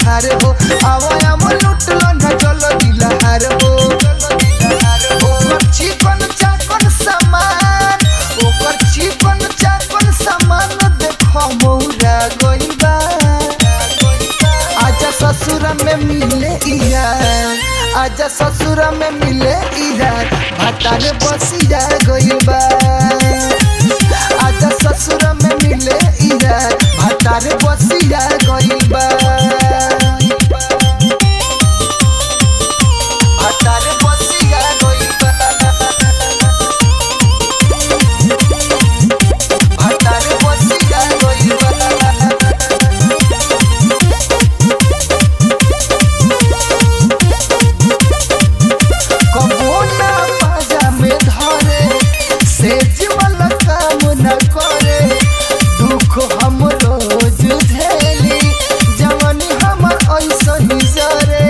लहार हो आवा हम लुटलो न चलो दिलहार हो ओकर चिकन चाकन सामान ओकर चिकन चाकन सामान देखो मौरा गइल बा आजा ससुर में मिले यार आजा ससुर में मिले यार भातार बसिया गइल बा आजा ससुर में मिले यार भातार बसिया गइल बा भातार बसिया गइल बा भातार बसिया गइल बा हम रोज झेली जवानी हमर ऐसा ही जरे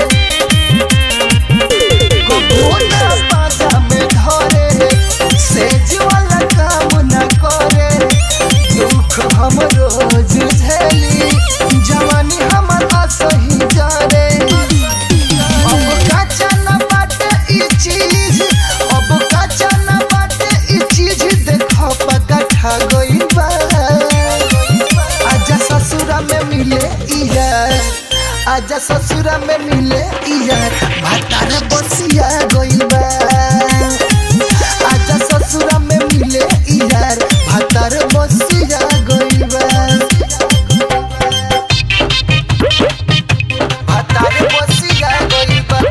कबूना बाजा में धरे सेज वाला काम न करे दुख हम रोज झेली जवानी हमर ऐसा ही जरे अब काचा न बाटे ई चीज अब काचा न बाटे ई चीज देखो पकठा गइल बा आजा ससुरा में मिले यार आजा ससुरा में मिले यार भातार बसिया गइल बा आजा ससुरा में मिले यार भातार बसिया गइल बा भातार बसिया गइल बा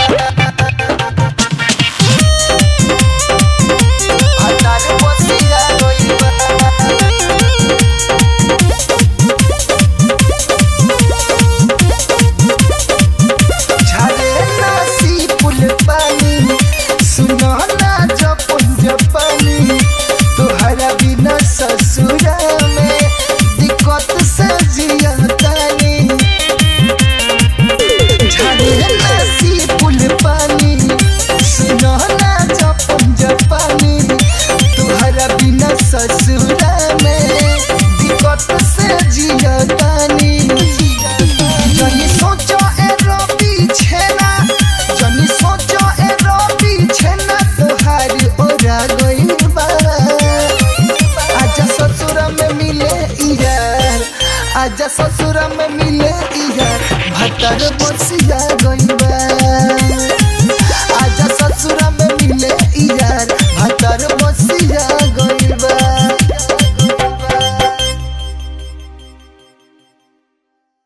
भातार बसिया गइल बा ससुरा में दिक्कत से जिया तानी झाड़े नसी पुल पानी सुनो ना जपन जपानी तुहरा बिना ससुरा में दिक्कत से जिया तानी जनी सोचो ए रबी छेना जनी सोचो ए रबी छेना तुहारी ओरा गइल बा आजा ससुर में मिले यार आजा ससुर में मिले यार भातार बसिया गइल बा।